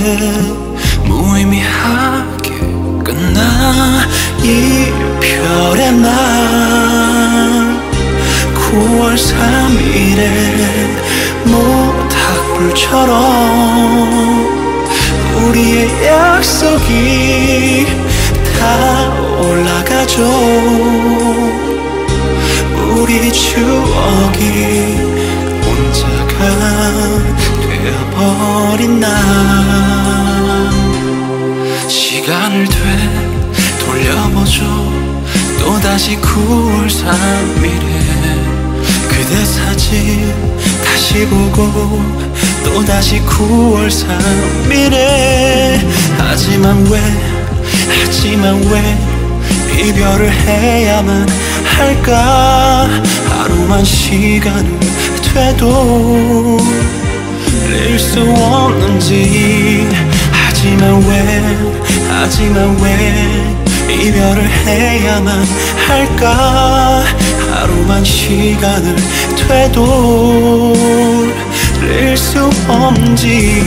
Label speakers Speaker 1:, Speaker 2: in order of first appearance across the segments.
Speaker 1: 무의미하게 끝나 이별의 날 9월 3일에 모닥불처럼 우리의 약속이 다 올라가죠. 우리 추억이 혼자가 되어버린 날 시간을 돌려보죠. 또다시 9월 3일에 그대 사진 다시 보고 또다시 9월 3일에 하지만 왜 이별을 해야만 할까. 하루만 시간을 돼도 낼 수 없는지. 하지만 왜 이별을 해야만 할까. 하루만 시간을 되돌릴 수 없는지.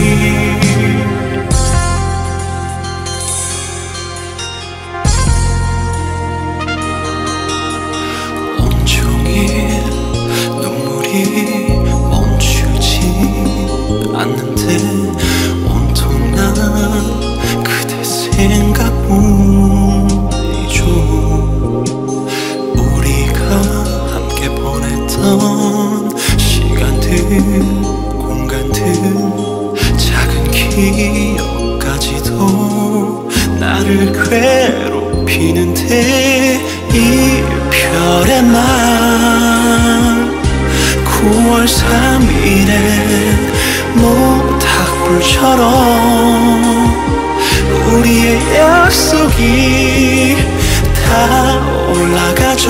Speaker 1: 멈추지 않는데 온통 난 그대 생각뿐이죠. 우리가 함께 보냈던 시간들 공간들 작은 기억까지도 나를 괴롭히는데 이별의 날 9월 3일에 모닥불처럼 우리의 약속이 다 올라가죠.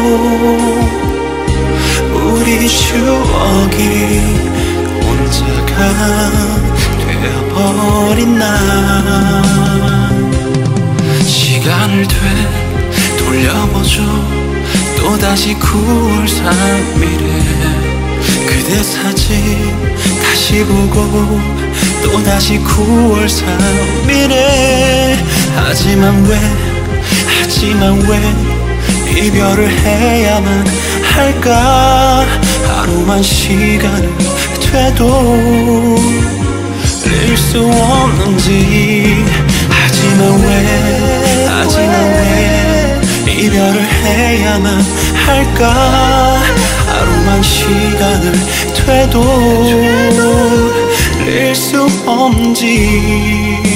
Speaker 1: 우리 추억이 혼자가 되어버린 날 시간을 돌려보죠. 또다시 9월 3일에 그대 사진 다시 보고 또다시 9월 3일에 하지만 왜 이별을 해야만 할까. 하루만 시간을 되돌릴 수 없는지. 하지만 왜 이별을 해야만 할까. 하루만 시간을 되돌릴 수 없는지.